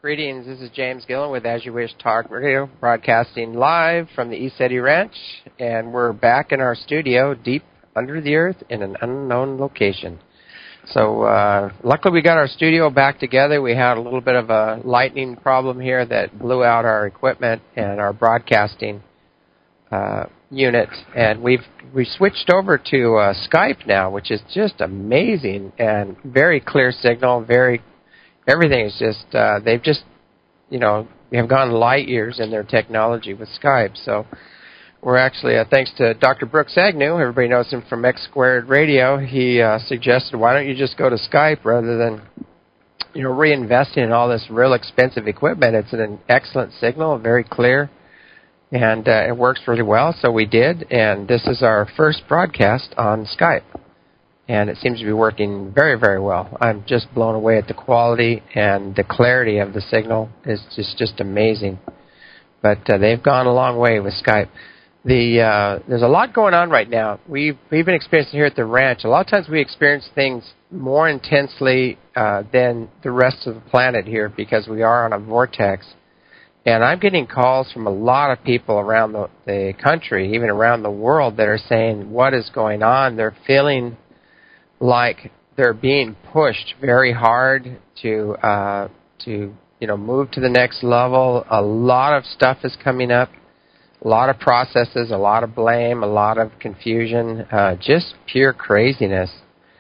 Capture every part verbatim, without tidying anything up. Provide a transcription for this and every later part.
Greetings, this is James Gillen with As You Wish Talk Radio, broadcasting live from the ECETI Ranch, and we're back in our studio deep under the earth in an unknown location. So uh, luckily we got our studio back together. We had a little bit of a lightning problem here that blew out our equipment and our broadcasting uh, unit, and we've we switched over to uh, Skype now, which is just amazing and very clear signal, very everything is just, uh, they've just, you know, have gone light years in their technology with Skype. So we're actually, uh, thanks to Doctor Brooks Agnew, everybody knows him from X Squared Radio, he uh, suggested, why don't you just go to Skype rather than, you know, reinvesting in all this real expensive equipment. It's an excellent signal, very clear, and uh, it works really well. So we did, and this is our first broadcast on Skype. And it seems to be working very, very well. I'm just blown away at the quality and the clarity of the signal. It's just, just amazing. But uh, they've gone a long way with Skype. The uh, there's a lot going on right now. We've, we've been experiencing here at the ranch. A lot of times we experience things more intensely uh, than the rest of the planet here because we are on a vortex. And I'm getting calls from a lot of people around the, the country, even around the world, that are saying, what is going on? They're feeling like they're being pushed very hard to uh, to you know move to the next level. A lot of stuff is coming up, a lot of processes, a lot of blame, a lot of confusion, uh, just pure craziness.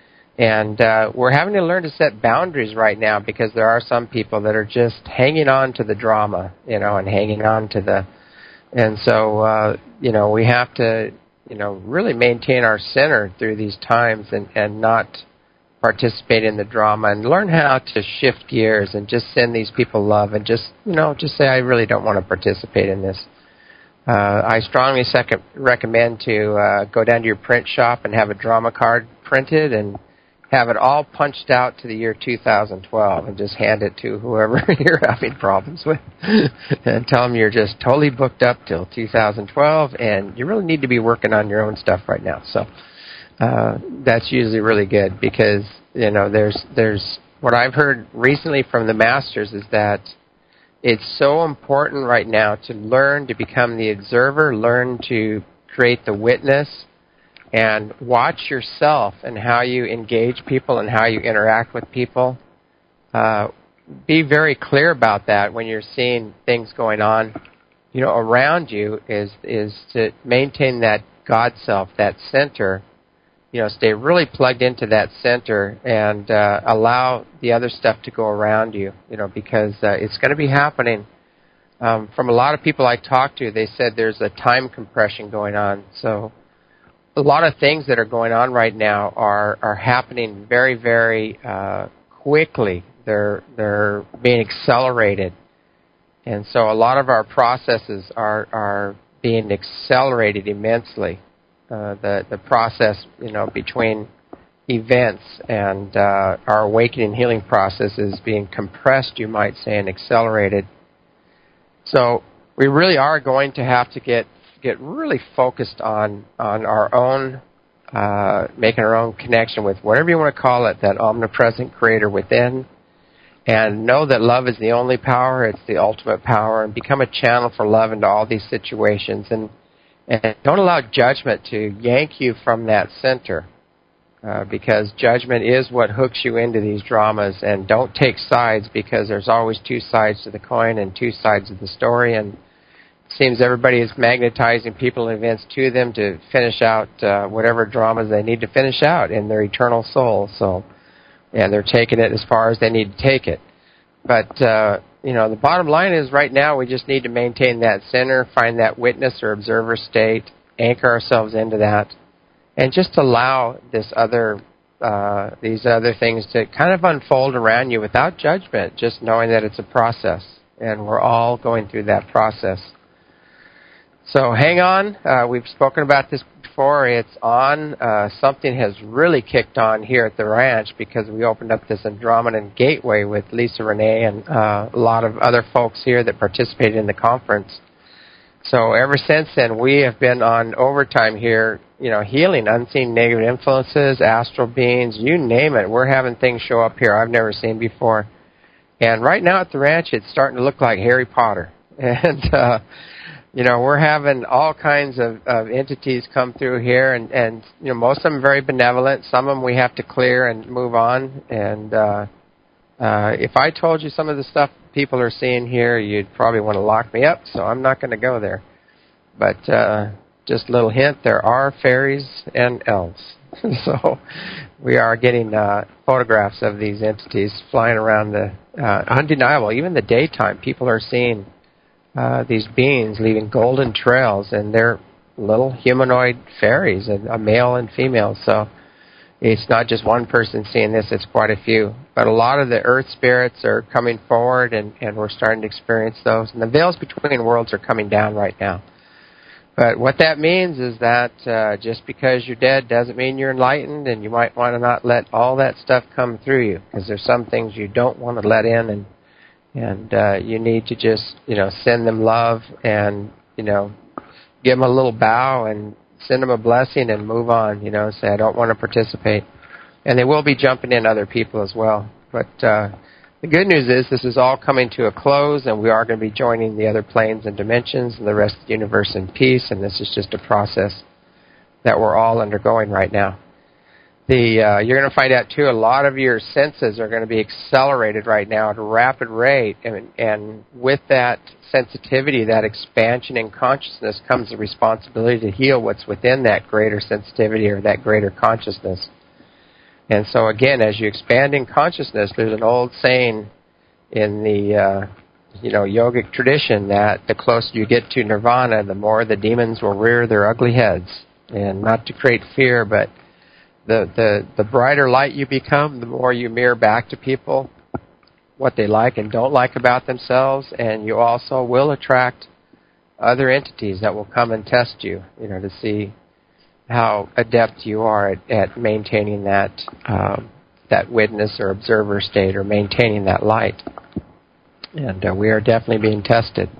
And uh, we're having to learn to set boundaries right now because there are some people that are just hanging on to the drama, you know, and hanging on to the. And so uh, you know we have to. you know, really maintain our center through these times and, and not participate in the drama and learn how to shift gears and just send these people love and just, you know, just say, I really don't want to participate in this. Uh, I strongly second, recommend to uh, go down to your print shop and have a drama card printed and have it all punched out to the year two thousand twelve and just hand it to whoever you're having problems with and tell them you're just totally booked up till two thousand twelve and you really need to be working on your own stuff right now. So uh, that's usually really good because, you know, there's there's what I've heard recently from the masters is that it's so important right now to learn to become the observer, learn to create the witness, and watch yourself and how you engage people and how you interact with people. Uh, be very clear about that when you're seeing things going on, you know, around you. Is is to maintain that God self, that center. You know, stay really plugged into that center and uh, allow the other stuff to go around you. You know, because uh, it's going to be happening. Um, from a lot of people I talked to, they said there's a time compression going on. So a lot of things that are going on right now are, are happening very, very uh, quickly. They're they're being accelerated, and so a lot of our processes are are being accelerated immensely. Uh, the the process, you know, between events and uh, our awakening healing process is being compressed, you might say, and accelerated. So we really are going to have to get. get really focused on, on our own, uh, making our own connection with whatever you want to call it, that omnipresent creator within, and know that love is the only power, it's the ultimate power, and become a channel for love into all these situations. And, and don't allow judgment to yank you from that center, uh, because judgment is what hooks you into these dramas. And don't take sides, because there's always two sides to the coin and two sides of the story, and seems everybody is magnetizing people and events to them to finish out uh, whatever dramas they need to finish out in their eternal soul. So, and they're taking it as far as they need to take it. But, uh, you know, the bottom line is right now we just need to maintain that center, find that witness or observer state, anchor ourselves into that, and just allow this other, uh, these other things to kind of unfold around you without judgment, just knowing that it's a process, and we're all going through that process. So hang on. Uh, we've spoken about this before. It's on. Uh, something has really kicked on here at the ranch because we opened up this Andromedan Gateway with Lisa Renee and uh, a lot of other folks here that participated in the conference. So ever since then, we have been on overtime here, you know, healing unseen negative influences, astral beings, you name it. We're having things show up here I've never seen before. And right now at the ranch, it's starting to look like Harry Potter. And, uh, you know, we're having all kinds of, of entities come through here, and, and, you know, most of them are very benevolent. Some of them we have to clear and move on. And uh, uh, if I told you some of the stuff people are seeing here, you'd probably want to lock me up, so I'm not going to go there. But uh, just a little hint, there are fairies and elves. So we are getting uh, photographs of these entities flying around the uh, undeniable. Even the daytime, people are seeing uh, these beings leaving golden trails, and they're little humanoid fairies, and a male and female. So it's not just one person seeing this, it's quite a few. But a lot of the earth spirits are coming forward, and, and we're starting to experience those. And the veils between worlds are coming down right now. But what that means is that uh, just because you're dead doesn't mean you're enlightened, and you might want to not let all that stuff come through you, because there's some things you don't want to let in, and and uh, you need to just, you know, send them love and, you know, give them a little bow and send them a blessing and move on, you know, say, I don't want to participate. And they will be jumping in other people as well. But uh, the good news is this is all coming to a close, and we are going to be joining the other planes and dimensions and the rest of the universe in peace, and this is just a process that we're all undergoing right now. The uh, you're going to find out, too, a lot of your senses are going to be accelerated right now at a rapid rate, and, and with that sensitivity, that expansion in consciousness, comes the responsibility to heal what's within that greater sensitivity or that greater consciousness. And so, again, as you expand in consciousness, there's an old saying in the, uh, you know, yogic tradition that the closer you get to nirvana, the more the demons will rear their ugly heads. And not to create fear, but the, the, the brighter light you become, the more you mirror back to people what they like and don't like about themselves, and you also will attract other entities that will come and test you, you know, to see how adept you are at, at maintaining that um, that witness or observer state, or maintaining that light. And uh, we are definitely being tested.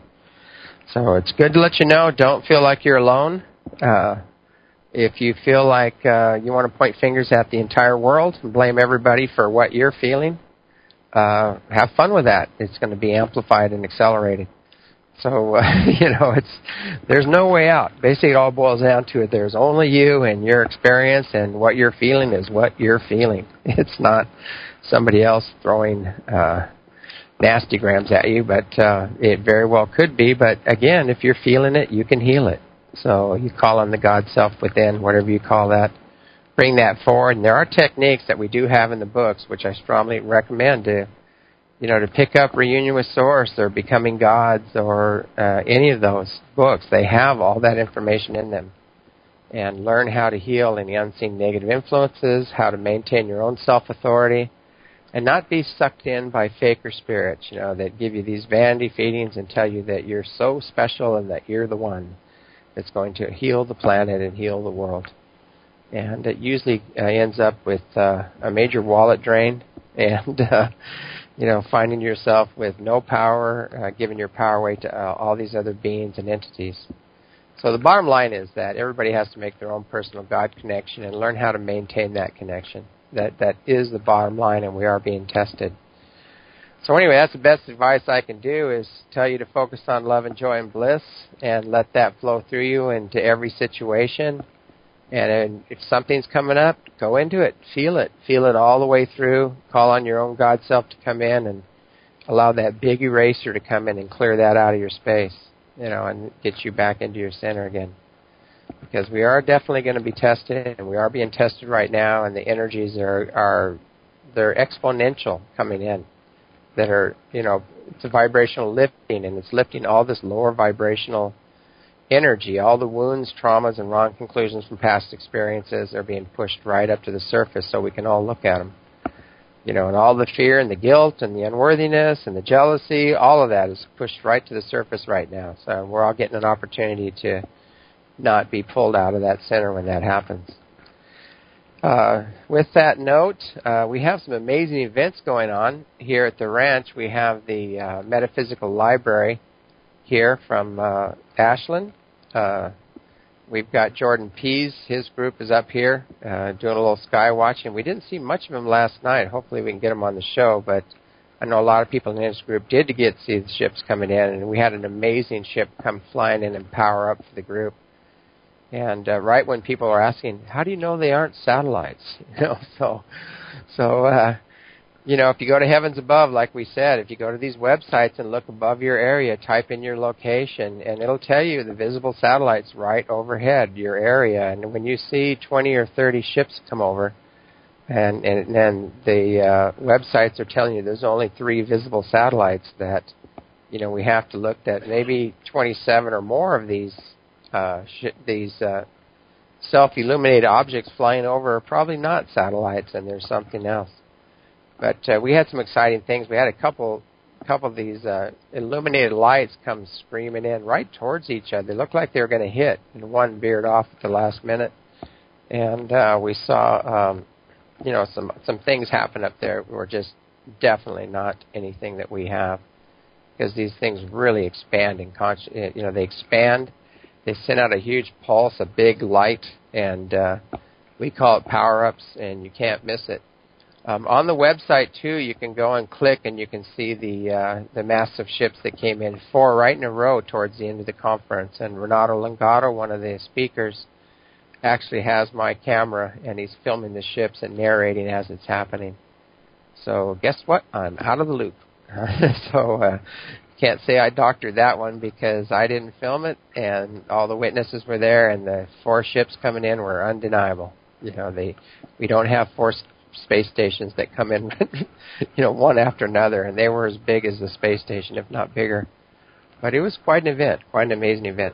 So it's good to let you know, don't feel like you're alone. Uh, if you feel like uh, you want to point fingers at the entire world and blame everybody for what you're feeling, uh, have fun with that. It's going to be amplified and accelerated. So, uh, you know, it's there's no way out. Basically, it all boils down to it. There's only you and your experience, and what you're feeling is what you're feeling. It's not somebody else throwing uh, nasty grams at you, but uh, it very well could be. But, again, if you're feeling it, you can heal it. So you call on the God self within, whatever you call that. Bring that forward. And there are techniques that we do have in the books, which I strongly recommend to You know, to pick up Reunion with Source or Becoming Gods or uh, any of those books. They have all that information in them. And learn how to heal any unseen negative influences, how to maintain your own self-authority, and not be sucked in by faker spirits, you know, that give you these vanity feedings and tell you that you're so special and that you're the one that's going to heal the planet and heal the world. And it usually uh, ends up with uh, a major wallet drain and... Uh, You know, finding yourself with no power, uh, giving your power away to uh, all these other beings and entities. So the bottom line is that everybody has to make their own personal God connection and learn how to maintain that connection. That that is the bottom line, and we are being tested. So anyway, that's the best advice I can do, is tell you to focus on love and joy and bliss and let that flow through you into every situation. And if something's coming up, go into it. Feel it. Feel it all the way through. Call on your own God self to come in and allow that big eraser to come in and clear that out of your space, you know, and get you back into your center again. Because we are definitely going to be tested, and we are being tested right now, and the energies are, are they're exponential coming in that are, you know, it's a vibrational lifting, and it's lifting all this lower vibrational energy. All the wounds, traumas, and wrong conclusions from past experiences are being pushed right up to the surface so we can all look at them. You know, and all the fear and the guilt and the unworthiness and the jealousy, all of that is pushed right to the surface right now. So we're all getting an opportunity to not be pulled out of that center when that happens. Uh, with that note, uh, we have some amazing events going on here at the ranch. We have the uh, Metaphysical Library here from uh, Ashland. Uh, we've got Jordan Pease. His group is up here uh, doing a little sky watching. We didn't see much of him last night. Hopefully we can get him on the show, but I know a lot of people in this group did get to see the ships coming in, and we had an amazing ship come flying in and power up for the group. And uh, right when people are asking, how do you know they aren't satellites? You know, so, so uh, you know, if you go to Heavens Above, like we said, if you go to these websites and look above your area, type in your location, and it'll tell you the visible satellites right overhead your area. And when you see twenty or thirty ships come over, and and then the uh, websites are telling you there's only three visible satellites, that, you know, we have to look at maybe twenty-seven or more of these uh, sh- these uh, self-illuminated objects flying over are probably not satellites, and there's something else. But uh, we had some exciting things. We had a couple couple of these uh, illuminated lights come screaming in right towards each other. They looked like they were going to hit, and one veered off at the last minute. And uh, we saw, um, you know, some some things happen up there were just definitely not anything that we have, because these things really expand in con- you know, they expand. They send out a huge pulse, a big light, and uh, we call it power-ups, and you can't miss it. Um, on the website, too, you can go and click, and you can see the uh, the massive ships that came in, four right in a row towards the end of the conference. And Renato Longato, one of the speakers, actually has my camera, and he's filming the ships and narrating as it's happening. So guess what? I'm out of the loop. so uh, can't say I doctored that one, because I didn't film it, and all the witnesses were there, and the four ships coming in were undeniable. You know, they we don't have four space stations that come in, you know, one after another, and they were as big as the space station, if not bigger. But it was quite an event, quite an amazing event.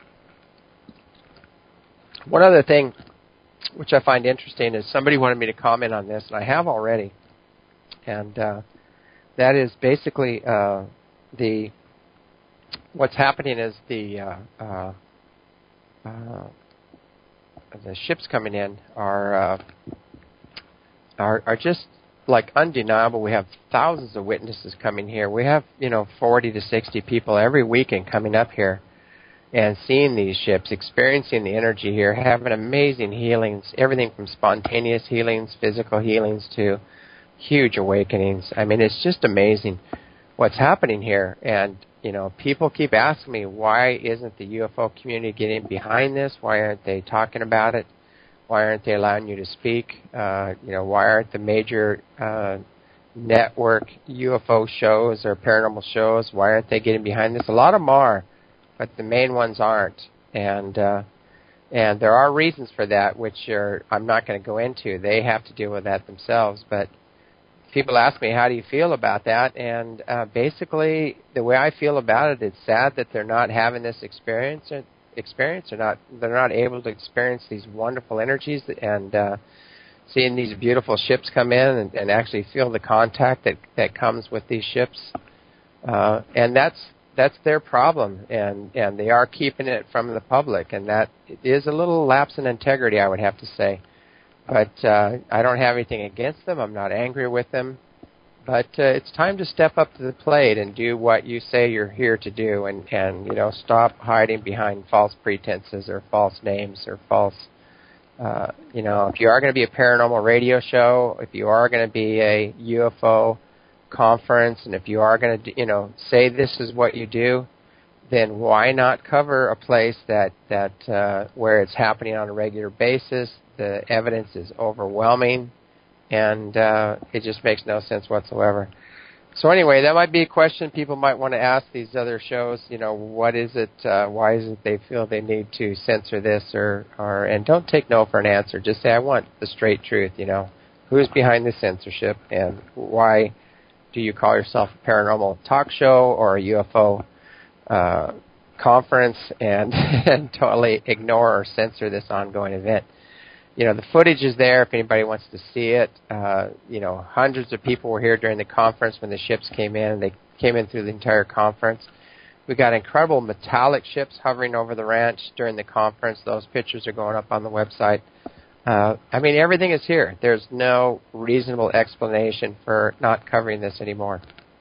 One other thing which I find interesting is somebody wanted me to comment on this, and I have already, and uh, that is basically uh, the what's happening is the uh, uh, uh, the ships coming in are. Uh, Are, are just like undeniable. We have thousands of witnesses coming here. We have, you know, forty to sixty people every weekend coming up here and seeing these ships, experiencing the energy here, having amazing healings, everything from spontaneous healings, physical healings, to huge awakenings. I mean, it's just amazing what's happening here. And, you know, people keep asking me, why isn't the U F O community getting behind this? Why aren't they talking about it? Why aren't they allowing you to speak? Uh, you know, why aren't the major uh, network U F O shows or paranormal shows, why aren't they getting behind this? A lot of them are, but the main ones aren't. And uh, and there are reasons for that, which are I'm not going to go into. They have to deal with that themselves. But people ask me, how do you feel about that? And uh, basically, the way I feel about it, it's sad that they're not having this experience. experience or not they're not able to experience these wonderful energies and uh, seeing these beautiful ships come in and, and actually feel the contact that, that comes with these ships. Uh, and that's that's their problem, and, and they are keeping it from the public, and that is a little lapse in integrity, I would have to say. But uh, I don't have anything against them. I'm not angry with them. But uh, it's time to step up to the plate and do what you say you're here to do, and, and you know, stop hiding behind false pretenses or false names or false, uh, you know, if you are going to be a paranormal radio show, if you are going to be a U F O conference, and if you are going to, you know, say this is what you do, then why not cover a place that, that uh, where it's happening on a regular basis, the evidence is overwhelming, and uh, it just makes no sense whatsoever. So anyway, that might be a question people might want to ask these other shows. You know, what is it? Uh, why is it they feel they need to censor this, or, or? And don't take no for an answer. Just say, I want the straight truth. You know, who's behind the censorship, and why do you call yourself a paranormal talk show or a U F O uh, conference, and, and totally ignore or censor this ongoing event? You know, the footage is there if anybody wants to see it. Uh, you know, hundreds of people were here during the conference when the ships came in. They came in through the entire conference. We got incredible metallic ships hovering over the ranch during the conference. Those pictures are going up on the website. Uh, I mean, everything is here. There's no reasonable explanation for not covering this anymore.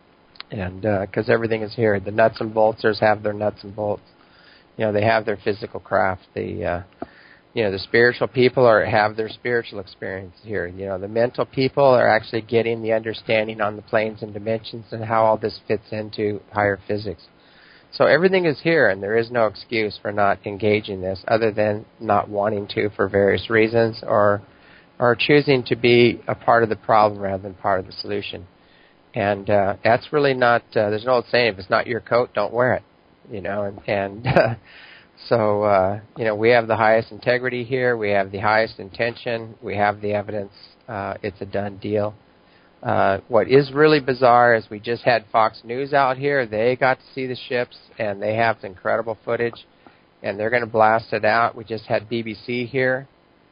And because uh, everything is here. The nuts and bolters have their nuts and bolts. You know, they have their physical craft. The... Uh, you know, the spiritual people are have their spiritual experience here. You know, the mental people are actually getting the understanding on the planes and dimensions and how all this fits into higher physics. So everything is here, and there is no excuse for not engaging this other than not wanting to for various reasons, or or choosing to be a part of the problem rather than part of the solution. And uh, that's really not, uh, there's an old saying, if it's not your coat, don't wear it. You know, and, and uh, so, uh, you know, we have the highest integrity here. We have the highest intention. We have the evidence. Uh, it's a done deal. Uh, what is really bizarre is we just had Fox News out here. They got to see the ships, and they have incredible footage, and they're going to blast it out. We just had B B C here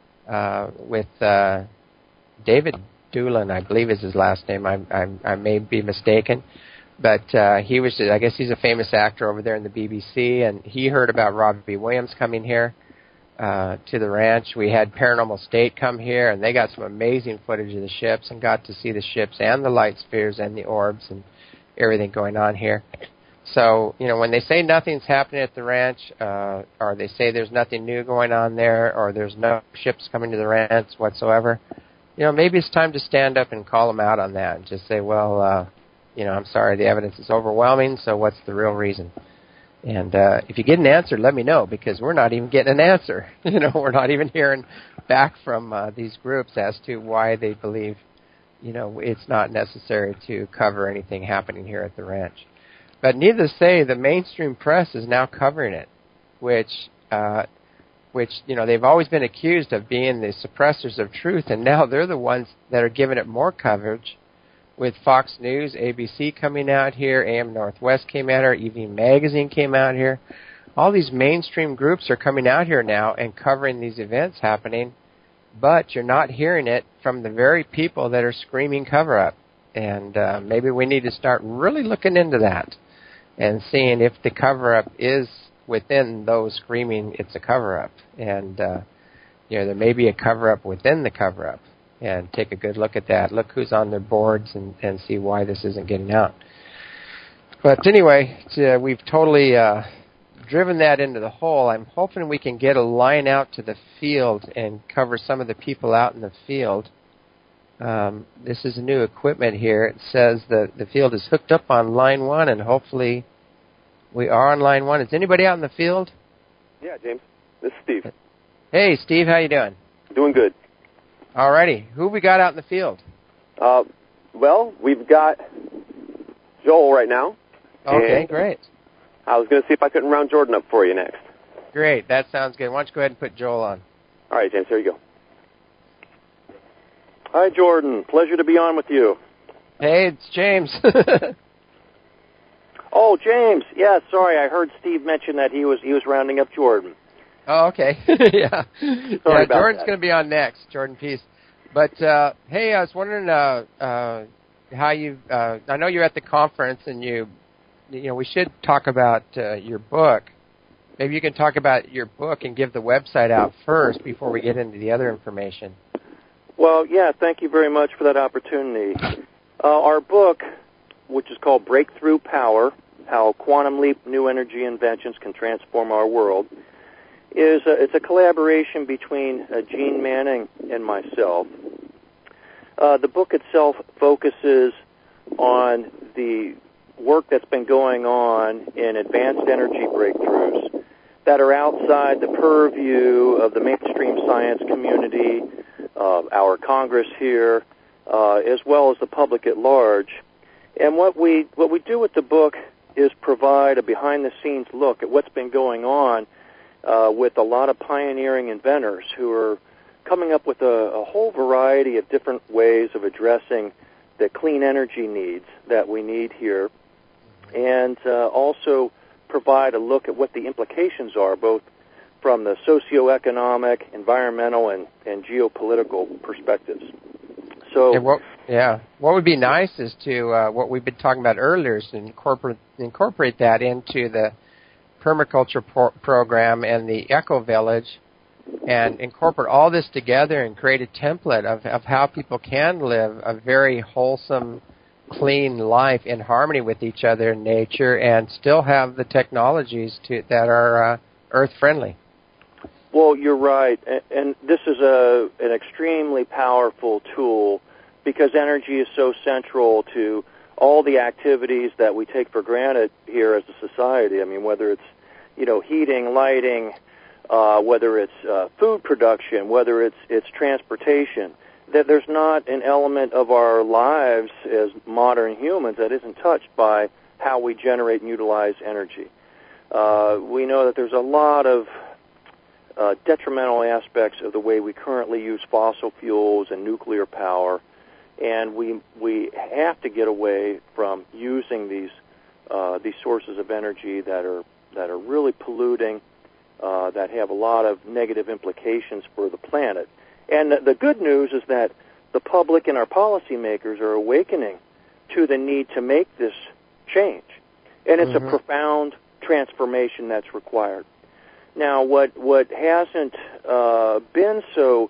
uh, with uh, David Doolin, I believe is his last name. I, I, I may be mistaken. But uh, he was, I guess he's a famous actor over there in the B B C, and he heard about Robbie Williams coming here uh, to the ranch. We had Paranormal State come here, and they got some amazing footage of the ships and got to see the ships and the light spheres and the orbs and everything going on here. So, you know, when they say nothing's happening at the ranch, uh, or they say there's nothing new going on there, or there's no ships coming to the ranch whatsoever, you know, maybe it's time to stand up and call them out on that and just say, well, uh, you know, I'm sorry, the evidence is overwhelming, so what's the real reason? And uh, if you get an answer, let me know, because we're not even getting an answer. You know, we're not even hearing back from uh, these groups as to why they believe, you know, it's not necessary to cover anything happening here at the ranch. But needless to say, the mainstream press is now covering it, which, uh, which you know, they've always been accused of being the suppressors of truth, and now they're the ones that are giving it more coverage. With Fox News, A B C coming out here, A M Northwest came out here, Evening Magazine came out here. All these mainstream groups are coming out here now and covering these events happening, but you're not hearing it from the very people that are screaming cover-up. And uh, maybe we need to start really looking into that and seeing if the cover-up is within those screaming it's a cover-up. And, uh, you know, there may be a cover-up within the cover-up. And take a good look at that. Look who's on their boards and, and see why this isn't getting out. But anyway, uh, we've totally uh, driven that into the hole. I'm hoping we can get a line out to the field and cover some of the people out in the field. Um, this is new equipment here. It says that the field is hooked up on line one, and hopefully we are on line one. Is anybody out in the field? Yeah, James. This is Steve. Hey, Steve. How you doing? Doing good. All righty. Who we got out in the field? Uh, well, we've got Joel right now. Okay, great. I was going to see if I couldn't round Jordan up for you next. Great. That sounds good. Why don't you go ahead and put Joel on? All right, James. Here you go. Hi, Jordan. Pleasure to be on with you. Hey, it's James. Oh, James. Yeah, sorry. I heard Steve mention that he was he was rounding up Jordan. Oh, okay. yeah. Sorry yeah, about Jordan's that. going to be on next, Jordan Peace. But, uh, hey, I was wondering uh, uh, how you, uh, I know you're at the conference, and you, you know, we should talk about uh, your book. Maybe you can talk about your book and give the website out first before we get into the other information. Well, yeah, thank you very much for that opportunity. Uh, our book, which is called Breakthrough Power, How Quantum Leap New Energy Inventions Can Transform Our World, is a, it's a collaboration between uh, Gene Manning and myself. Uh, the book itself focuses on the work that's been going on in advanced energy breakthroughs that are outside the purview of the mainstream science community, uh, our Congress here, uh, as well as the public at large. And what we what we do with the book is provide a behind-the-scenes look at what's been going on uh, with a lot of pioneering inventors who are coming up with a, a whole variety of different ways of addressing the clean energy needs that we need here, and uh, also provide a look at what the implications are, both from the socioeconomic, environmental, and, and geopolitical perspectives. So, yeah what, yeah, what would be nice is to, uh, what we've been talking about earlier, is to incorporate, incorporate that into the permaculture pro- program and the Eco Village, and incorporate all this together and create a template of, of how people can live a very wholesome, clean life in harmony with each other in nature and still have the technologies to, that are uh, earth-friendly. Well, you're right, and, and this is a an extremely powerful tool because energy is so central to all the activities that we take for granted here as a society. I mean, whether it's, you know, heating, lighting, uh, whether it's uh, food production, whether it's it's transportation, that there's not an element of our lives as modern humans that isn't touched by how we generate and utilize energy. Uh, we know that there's a lot of uh, detrimental aspects of the way we currently use fossil fuels and nuclear power, and we we have to get away from using these uh, these sources of energy that are that are really polluting, uh, that have a lot of negative implications for the planet. And the, the good news is that the public and our policymakers are awakening to the need to make this change, and it's mm-hmm. a profound transformation that's required. Now, what what hasn't uh, been so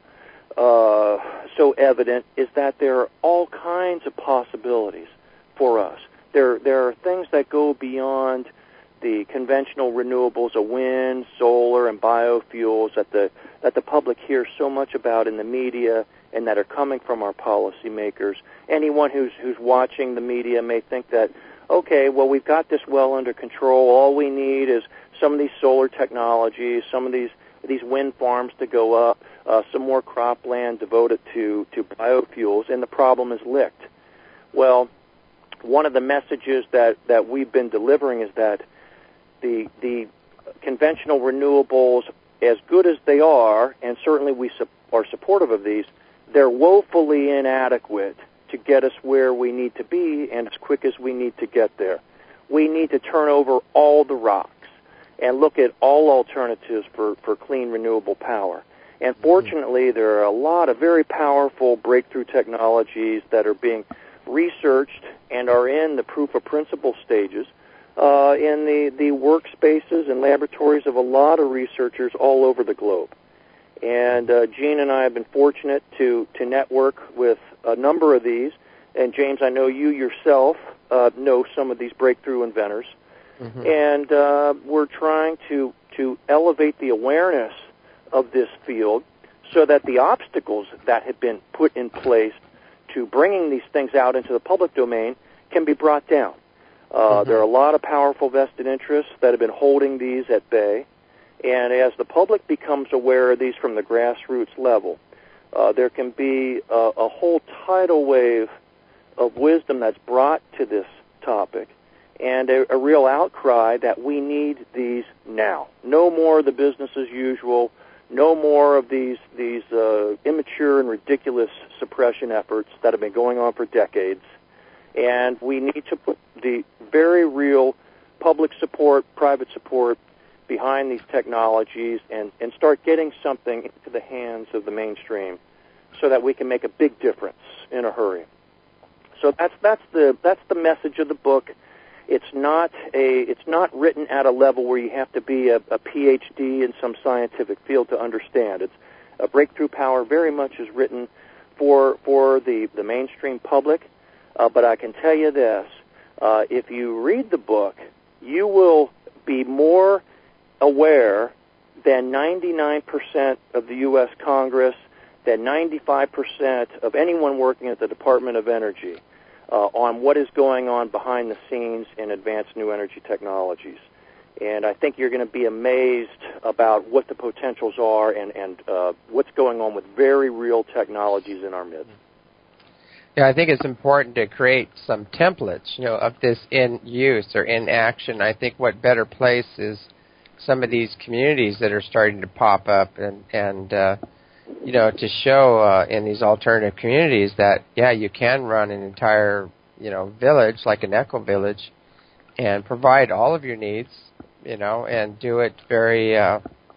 uh, so evident is that there are all kinds of possibilities for us. There there are things that go beyond the conventional renewables of wind, solar, and biofuels that the that the public hears so much about in the media and that are coming from our policymakers. Anyone who's who's watching the media may think that, okay, well, we've got this well under control. All we need is some of these solar technologies, some of these these wind farms to go up, uh, some more cropland devoted to, to biofuels, and the problem is licked. Well, one of the messages that, that we've been delivering is that the the conventional renewables, as good as they are, and certainly we su- are supportive of these, they're woefully inadequate to get us where we need to be and as quick as we need to get there. We need to turn over all the rocks and look at all alternatives for, for clean renewable power. And fortunately, there are a lot of very powerful breakthrough technologies that are being researched and are in the proof of principle stages uh, in the, the workspaces and laboratories of a lot of researchers all over the globe. And uh, Gene and I have been fortunate to, to network with a number of these. And James, I know you yourself uh, know some of these breakthrough inventors. Mm-hmm. And uh, we're trying to, to elevate the awareness of this field so that the obstacles that have been put in place to bringing these things out into the public domain can be brought down. Uh, mm-hmm. There are a lot of powerful vested interests that have been holding these at bay. And as the public becomes aware of these from the grassroots level, uh, there can be a, a whole tidal wave of wisdom that's brought to this topic and a, a real outcry that we need these now. No more of the business as usual, no more of these, these uh, immature and ridiculous suppression efforts that have been going on for decades. And we need to put the very real public support, private support, behind these technologies and, and start getting something into the hands of the mainstream so that we can make a big difference in a hurry. So that's that's the that's the message of the book. It's not a it's not written at a level where you have to be a, a P H D in some scientific field to understand. It's a breakthrough power very much is written for for the, the mainstream public. Uh, but I can tell you this, uh, if you read the book, you will be more aware than ninety-nine percent of the U S Congress, than ninety-five percent of anyone working at the Department of Energy uh, on what is going on behind the scenes in advanced new energy technologies. And I think you're going to be amazed about what the potentials are and, and uh, what's going on with very real technologies in our midst. Yeah, I think it's important to create some templates, you know, of this in use or in action. I think what better place is some of these communities that are starting to pop up and, and uh, you know, to show uh, in these alternative communities that, yeah, you can run an entire, you know, village, like an eco-village, and provide all of your needs, you know, and do it very, uh,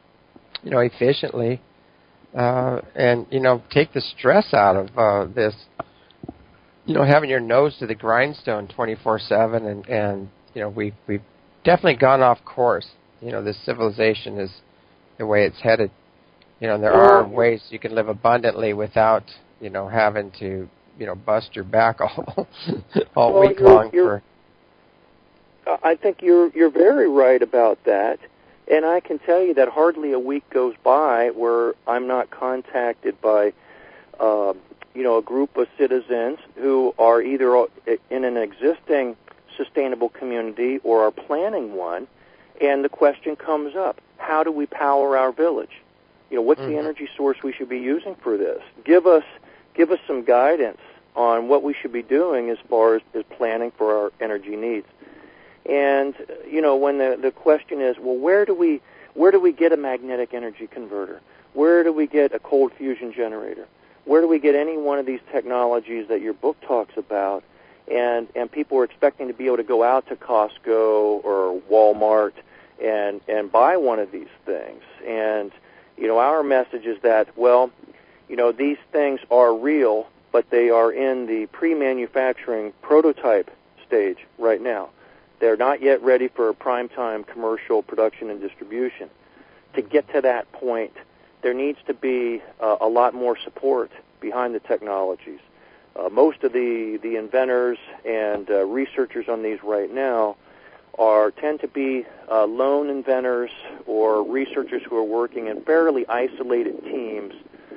you know, efficiently, uh, and, you know, take the stress out of uh, this, you know, having your nose to the grindstone twenty-four seven, and, and you know, we've, we've definitely gone off course. You know, this civilization is the way it's headed. You know, there are ways you can live abundantly without, you know, having to, you know, bust your back all all well, week you're, long. You're, for. I think you're you're very right about that. And I can tell you that hardly a week goes by where I'm not contacted by, uh, you know, a group of citizens who are either in an existing sustainable community or are planning one, and the question comes up, how do we power our village? You know, what's mm-hmm. the energy source we should be using for this? Give us give us some guidance on what we should be doing as far as, as planning for our energy needs. And, you know, when the, the question is, well, where do we where do we get a magnetic energy converter? Where do we get a cold fusion generator? Where do we get any one of these technologies that your book talks about? And and people are expecting to be able to go out to Costco or Walmart and and buy one of these things. And, you know, our message is that, well, you know, these things are real, but they are in the pre-manufacturing prototype stage right now. They're not yet ready for prime-time commercial production and distribution. To get to that point, there needs to be uh, a lot more support behind the technologies. Uh, most of the, the inventors and uh, researchers on these right now are tend to be uh, lone inventors or researchers who are working in fairly isolated teams,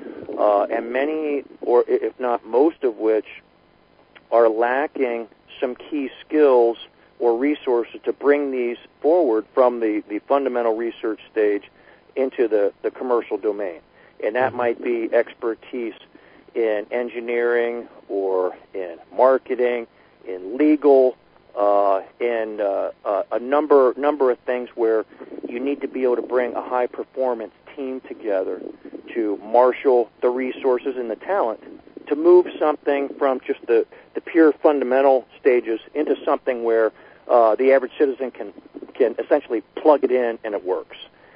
uh, and many, or if not most of which, are lacking some key skills or resources to bring these forward from the, the fundamental research stage into the, the commercial domain. And that might be expertise in engineering or in marketing, in legal, uh, in uh, uh, a number number of things where you need to be able to bring a high-performance team together to marshal the resources and the talent to move something from just the, the pure fundamental stages into something where uh, the average citizen can can essentially plug it in and it works.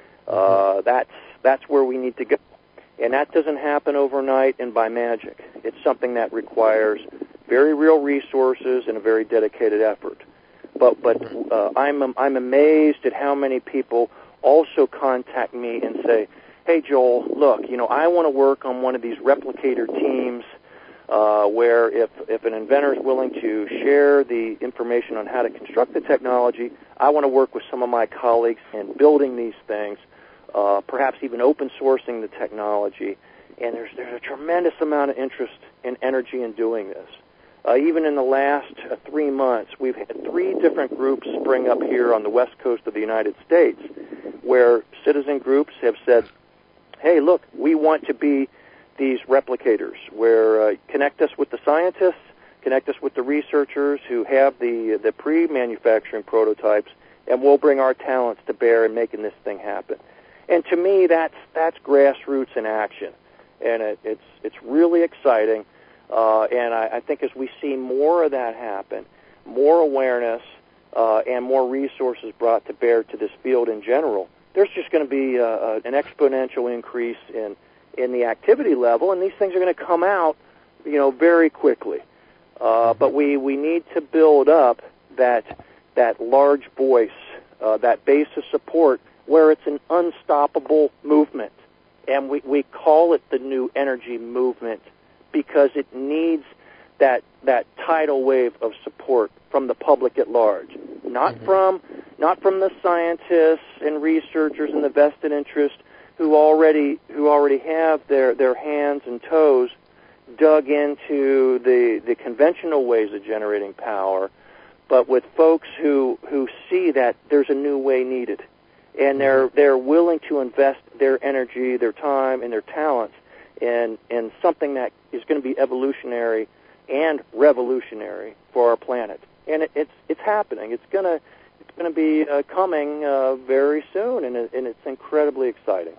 Uh, that's that's where we need to go. And that doesn't happen overnight and by magic. It's something that requires very real resources and a very dedicated effort. But but uh, I'm I'm amazed at how many people also contact me and say, "Hey Joel, look, you know, I want to work on one of these replicator teams uh, where if if an inventor is willing to share the information on how to construct the technology, I want to work with some of my colleagues in building these things." Uh, perhaps even open sourcing the technology, and there's there's a tremendous amount of interest in energy in doing this. Uh, even in the last uh, three months, we've had three different groups spring up here on the west coast of the United States, where citizen groups have said, "Hey, look, we want to be these replicators, where uh, connect us with the scientists, connect us with the researchers who have the the pre-manufacturing prototypes, and we'll bring our talents to bear in making this thing happen." And to me, that's that's grassroots in action, and it, it's it's really exciting. Uh, and I, I think as we see more of that happen, more awareness uh, and more resources brought to bear to this field in general, there's just going to be uh, uh, an exponential increase in in the activity level, and these things are going to come out, you know, very quickly. Uh, but we, we need to build up that that large voice, uh, that base of support, where it's an unstoppable movement. And we, we call it the new energy movement because it needs that that tidal wave of support from the public at large. Not mm-hmm. from not from the scientists and researchers and the vested interest who already who already have their, their hands and toes dug into the the conventional ways of generating power, but with folks who, who see that there's a new way needed. And they're they're willing to invest their energy, their time, and their talents in in something that is going to be evolutionary and revolutionary for our planet. And it, it's it's happening. It's gonna it's gonna be uh, coming uh, very soon, and it, and it's incredibly exciting.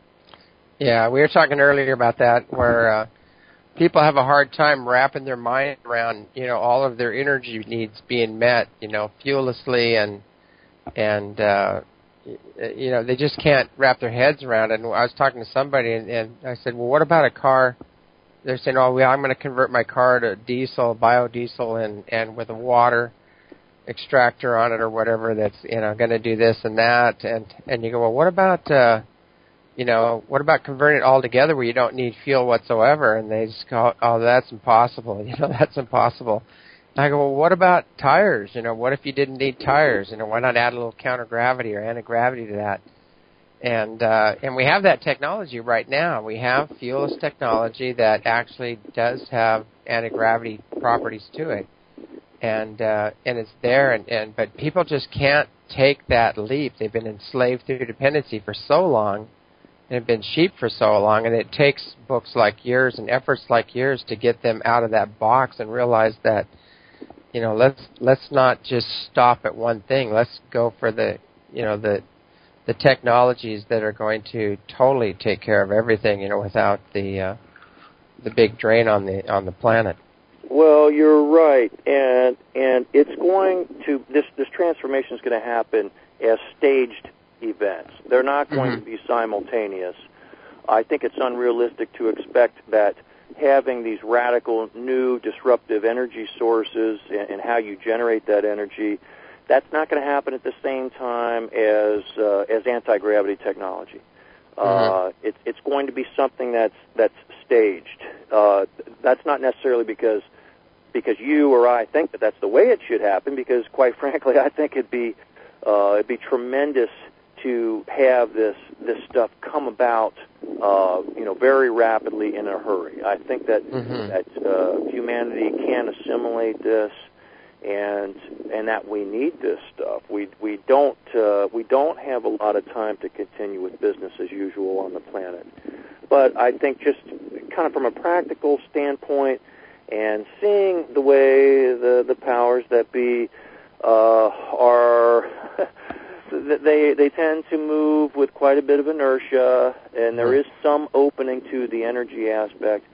Yeah, we were talking earlier about that, where uh, people have a hard time wrapping their mind around, you know, all of their energy needs being met, you know, fuellessly and and. Uh, You know, they just can't wrap their heads around it. And I was talking to somebody, and, and I said, well, what about a car? They're saying, oh, well, I'm going to convert my car to diesel, biodiesel, and, and with a water extractor on it or whatever that's, you know, going to do this and that. And, and you go, well, what about, uh, you know, what about converting it all together where you don't need fuel whatsoever? And they just go, oh, that's impossible. You know, that's impossible. I go, well, what about tires? You know, what if you didn't need tires? You know, why not add a little counter-gravity or anti-gravity to that? And uh, and we have that technology right now. We have fuelless technology that actually does have anti-gravity properties to it, and uh, and it's there. And, and but people just can't take that leap. They've been enslaved through dependency for so long, and have been sheep for so long. And it takes books like yours and efforts like yours to get them out of that box and realize that, you know, let's let's not just stop at one thing. Let's go for the you know the the technologies that are going to totally take care of everything, you know, without the uh, the big drain on the on the planet. Well, you're right, and and it's going to this this transformation is going to happen as staged events. They're not going mm-hmm. to be simultaneous. I think it's unrealistic to expect that having these radical, new, disruptive energy sources and, and how you generate that energy, that's not going to happen at the same time as uh, as anti-gravity technology. Mm-hmm. Uh, it's it's going to be something that's that's staged. Uh, that's not necessarily because because you or I think that that's the way it should happen. Because quite frankly, I think it'd be uh, it'd be tremendous to have this this stuff come about, uh, you know, very rapidly in a hurry. I think that mm-hmm. that uh, humanity can assimilate this. And and that we need this stuff. We we don't uh, we don't have a lot of time to continue with business as usual on the planet. But I think just kind of from a practical standpoint, and seeing the way the the powers that be uh, are, they they tend to move with quite a bit of inertia, and there is some opening to the energy aspect.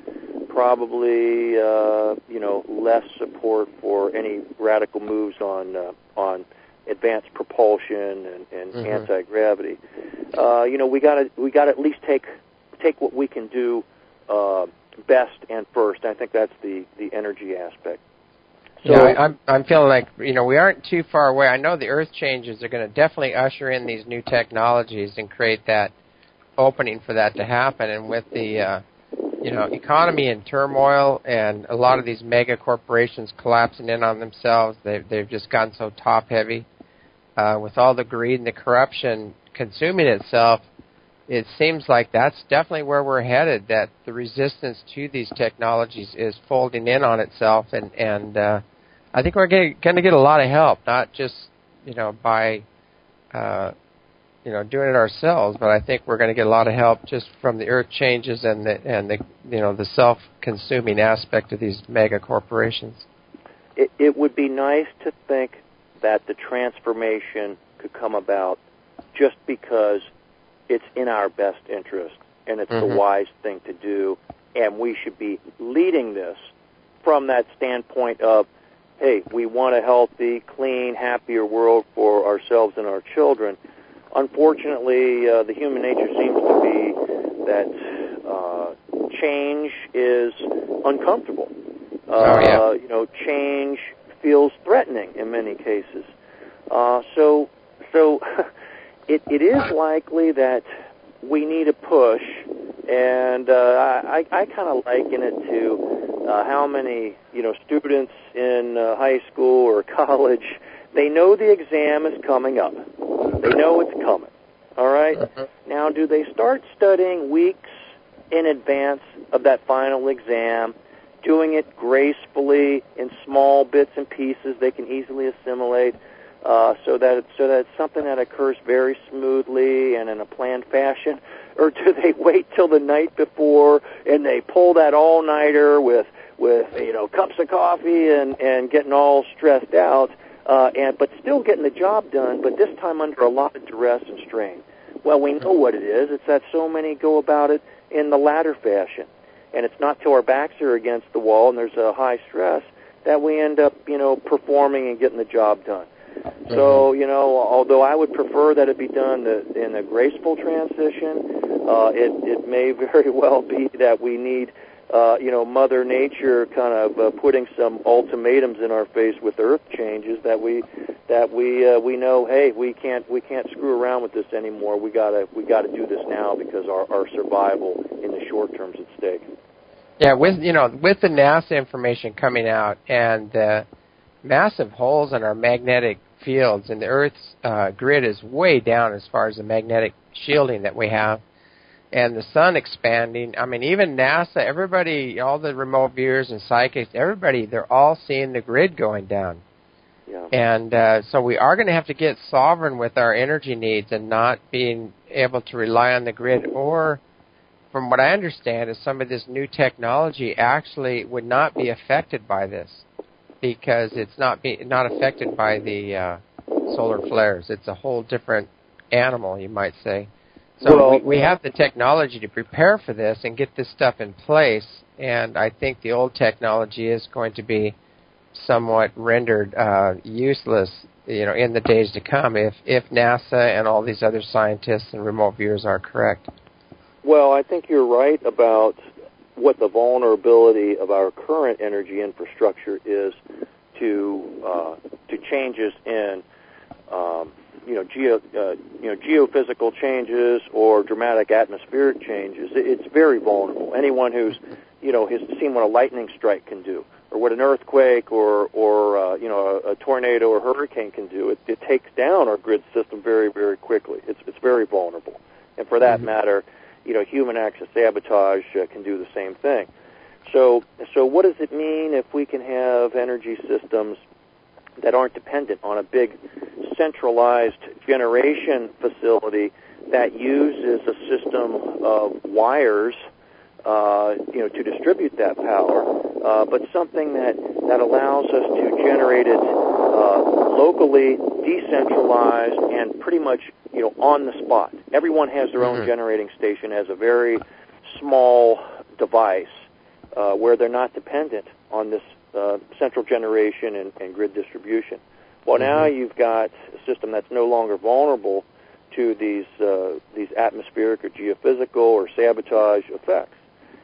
Probably, uh, you know, less support for any radical moves on uh, on advanced propulsion and, and mm-hmm. anti-gravity. Uh, you know, we got to we got to at least take take what we can do uh, best and first. I think that's the, the energy aspect. So, yeah, I, I'm I'm feeling like you know we aren't too far away. I know the Earth changes are going to definitely usher in these new technologies and create that opening for that to happen. And with the uh, you know, economy in turmoil and a lot of these mega corporations collapsing in on themselves. They've, they've just gotten so top-heavy. Uh, with all the greed and the corruption consuming itself, it seems like that's definitely where we're headed, that the resistance to these technologies is folding in on itself. And, and uh, I think we're going to get a lot of help, not just, you know, by... Uh, you know, doing it ourselves, but I think we're going to get a lot of help just from the earth changes and the and the you know the self-consuming aspect of these mega corporations. It, it would be nice to think that the transformation could come about just because it's in our best interest and it's mm-hmm. the wise thing to do, and we should be leading this from that standpoint of, hey, we want a healthy, clean, happier world for ourselves and our children. Unfortunately, uh, the human nature seems to be that uh, change is uncomfortable. Uh, oh, yeah. You know, change feels threatening in many cases. Uh, so, so it, it is likely that we need a push, and uh, I, I kind of liken it to uh, how many you know students in uh, high school or college. They know the exam is coming up. They know it's coming. All right? Uh-huh. Now, do they start studying weeks in advance of that final exam, doing it gracefully in small bits and pieces they can easily assimilate, uh, so that it's, so that it's something that occurs very smoothly and in a planned fashion? Or do they wait till the night before and they pull that all-nighter with, with you know, cups of coffee and, and getting all stressed out? Uh, and but still getting the job done, but this time under a lot of duress and strain. Well, we know what it is. It's that so many go about it in the latter fashion. And it's not till our backs are against the wall and there's a high stress that we end up, you know, performing and getting the job done. Mm-hmm. So, you know, although I would prefer that it be done in a graceful transition, uh, it, it may very well be that we need Uh, you know, Mother Nature kind of uh, putting some ultimatums in our face with Earth changes that we that we uh, we know, hey, we can't we can't screw around with this anymore. We gotta we gotta do this now because our, our survival in the short term is at stake. Yeah, with you know with the NASA information coming out and uh, massive holes in our magnetic fields, and the Earth's uh, grid is way down as far as the magnetic shielding that we have. And the sun expanding. I mean, even NASA, everybody, all the remote viewers and psychics, everybody, they're all seeing the grid going down. Yeah. And uh, so we are going to have to get sovereign with our energy needs and not being able to rely on the grid. Or, from what I understand, is some of this new technology actually would not be affected by this because it's not be, not affected by the uh, solar flares. It's a whole different animal, you might say. So well, we, we have the technology to prepare for this and get this stuff in place, and I think the old technology is going to be somewhat rendered uh, useless, you know, in the days to come if, if NASA and all these other scientists and remote viewers are correct. Well, I think you're right about what the vulnerability of our current energy infrastructure is to uh, to changes in um, you know, geo, uh, you know, geophysical changes or dramatic atmospheric changes. It's very vulnerable. Anyone who's, you know, has seen what a lightning strike can do, or what an earthquake or, or uh, you know, a, a tornado or hurricane can do, it, it takes down our grid system very, very quickly. It's it's very vulnerable. And for that mm-hmm. matter, you know, human acts of sabotage uh, can do the same thing. So, so what does it mean if we can have energy systems that aren't dependent on a big centralized generation facility that uses a system of wires, uh, you know, to distribute that power, uh, but something that, that allows us to generate it uh, locally, decentralized, and pretty much, you know, on the spot. Everyone has their own mm-hmm. generating station as a very small device uh, where they're not dependent on this Uh, central generation and, and grid distribution. Well, mm-hmm. now you've got a system that's no longer vulnerable to these uh, these atmospheric or geophysical or sabotage effects.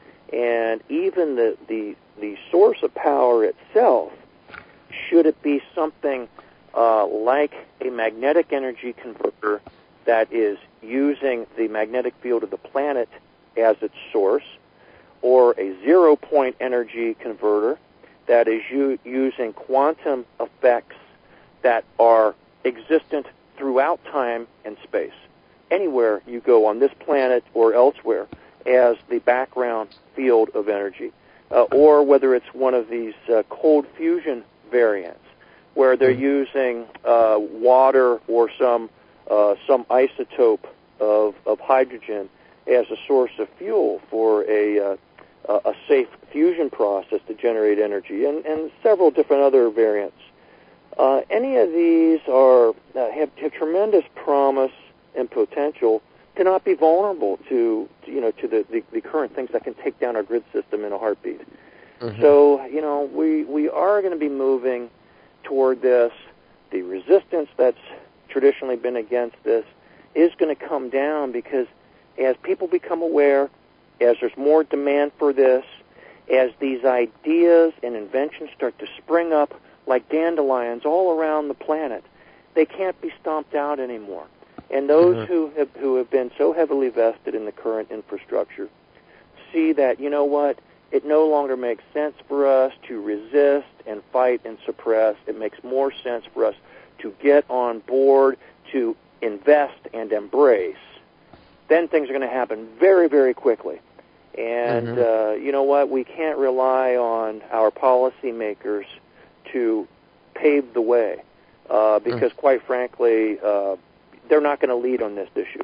And even the, the the source of power itself, should it be something uh, like a magnetic energy converter that is using the magnetic field of the planet as its source, or a zero-point energy converter that is u- using quantum effects that are existent throughout time and space, anywhere you go on this planet or elsewhere, as the background field of energy, uh, or whether it's one of these uh, cold fusion variants, where they're using uh, water or some uh, some isotope of, of hydrogen as a source of fuel for a uh, a safe fusion process to generate energy, and, and several different other variants. Uh, any of these are uh, have, have tremendous promise and potential to not be vulnerable to, to you know to the, the, the current things that can take down our grid system in a heartbeat. Mm-hmm. So you know we we are going to be moving toward this. The resistance that's traditionally been against this is going to come down, because as people become aware, as there's more demand for this, as these ideas and inventions start to spring up like dandelions all around the planet, they can't be stomped out anymore. And those mm-hmm. who have who have been so heavily vested in the current infrastructure see that, you know what, it no longer makes sense for us to resist and fight and suppress. It makes more sense for us to get on board, to invest and embrace. Then things are going to happen very, very quickly. And, mm-hmm. uh, you know what, we can't rely on our policymakers to pave the way, uh, because, mm. quite frankly, uh, they're not going to lead on this issue.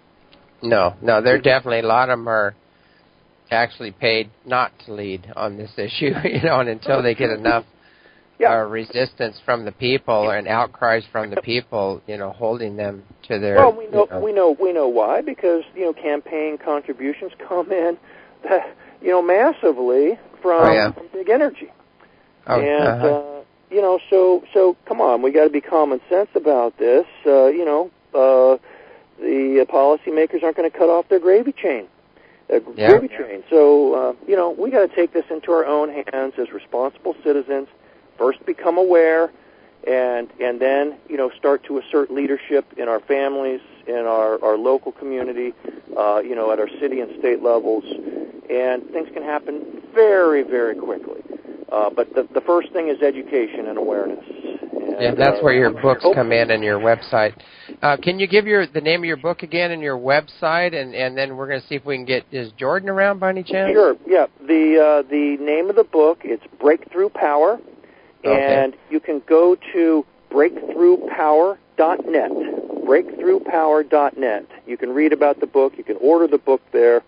No, no, they're definitely, a lot of them are actually paid not to lead on this issue, you know, and until they get enough yeah. uh, resistance from the people and outcries from the people, you know, holding them to their... Well, we know, you know, we know, we know why, because, you know, campaign contributions come in, you know, massively from, oh, yeah. from big energy. Oh, and, uh-huh. uh, you know, so, so come on, we got to be common sense about this. Uh, you know, uh, the uh, policymakers aren't going to cut off their gravy chain. Uh, yeah. gravy train. So, uh, you know, we got to take this into our own hands as responsible citizens. First, become aware, and and then, you know, start to assert leadership in our families, in our, our local community, uh, you know, at our city and state levels, and things can happen very, very quickly. Uh, but the, the first thing is education and awareness. And And, yeah, that's uh, where your books hope- come in and your website. Uh, can you give your the name of your book again and your website, and, and then we're going to see if we can get, is Jordan around by any chance? Sure, yeah. The, uh, the name of the book, it's Breakthrough Power, and okay. you can go to breakthrough power dot net, breakthrough power dot net. You can read about the book. You can order the book there.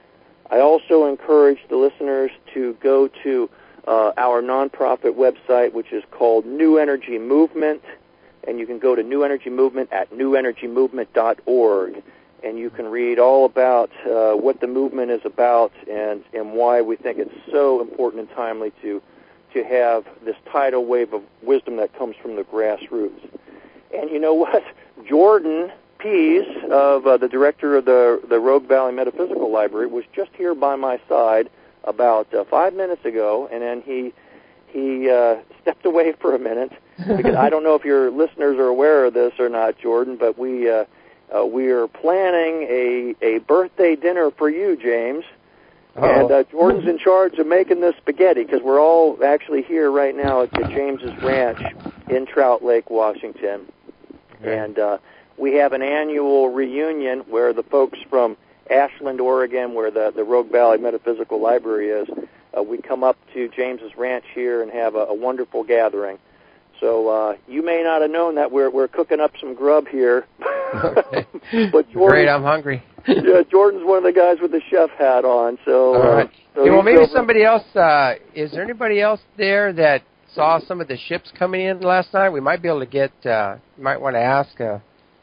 I also encourage the listeners to go to uh, our nonprofit website, which is called New Energy Movement, and you can go to New Energy Movement at new energy movement dot org, and you can read all about uh, what the movement is about and, and why we think it's so important and timely to to have this tidal wave of wisdom that comes from the grassroots. And you know what? Jordan Pease, of uh, the director of the the Rogue Valley Metaphysical Library, was just here by my side about uh, five minutes ago, and then he he uh, stepped away for a minute because I don't know if your listeners are aware of this or not, Jordan, but we uh, uh, we are planning a a birthday dinner for you, James. Uh-oh. And uh, Jordan's in charge of making the spaghetti because we're all actually here right now at James's ranch in Trout Lake, Washington, okay. and. Uh, We have an annual reunion where the folks from Ashland, Oregon, where the, the Rogue Valley Metaphysical Library is, uh, we come up to James's ranch here and have a, a wonderful gathering. So uh, you may not have known that we're we're cooking up some grub here. Okay. But Jordan, Great, I'm hungry. yeah, Jordan's one of the guys with the chef hat on. So, all right. uh, so hey, well, maybe over. somebody else. Uh, is there anybody else there that saw some of the ships coming in last night? We might be able to get. Uh, you might want to ask. Uh,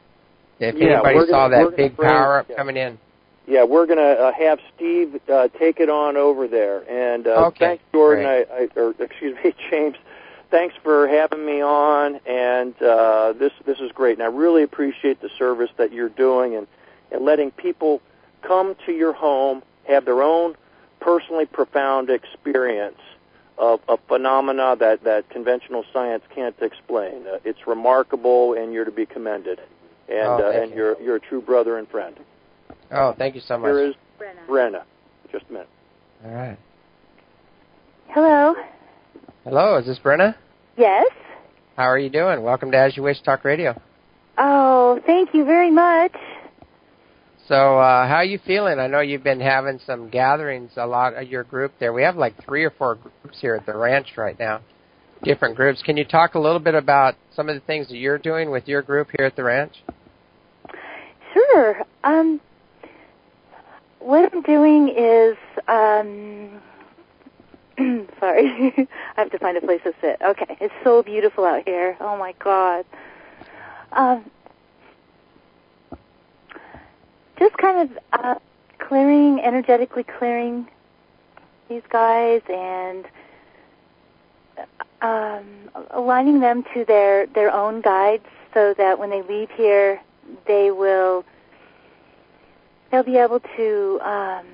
If yeah, anybody gonna, saw that big bring, power-up yeah. coming in. Yeah, we're going to uh, have Steve uh, take it on over there. And uh, okay. thanks, Jordan, I, I, or excuse me, James, thanks for having me on. And uh, this this is great. And I really appreciate the service that you're doing and, and letting people come to your home, have their own personally profound experience of a phenomena that, that conventional science can't explain. Uh, it's remarkable, and you're to be commended. And oh, uh, and you. you're you're a true brother and friend. Oh, thank you so much. Here is Brenna. Brenna. Just a minute. All right. Hello. Hello, is this Brenna? Yes. How are you doing? Welcome to As You Wish Talk Radio. Oh, thank you very much. So, uh, how are you feeling? I know you've been having some gatherings, a lot of your group there. We have like three or four groups here at the ranch right now, different groups. Can you talk a little bit about some of the things that you're doing with your group here at the ranch? Sure. Um, what I'm doing is, um, sorry, I have to find a place to sit. Okay, it's so beautiful out here. Oh my God. Um, just kind of uh, clearing, energetically clearing these guys and um, aligning them to their, their own guides so that when they leave here, they will, they'll be able to, um,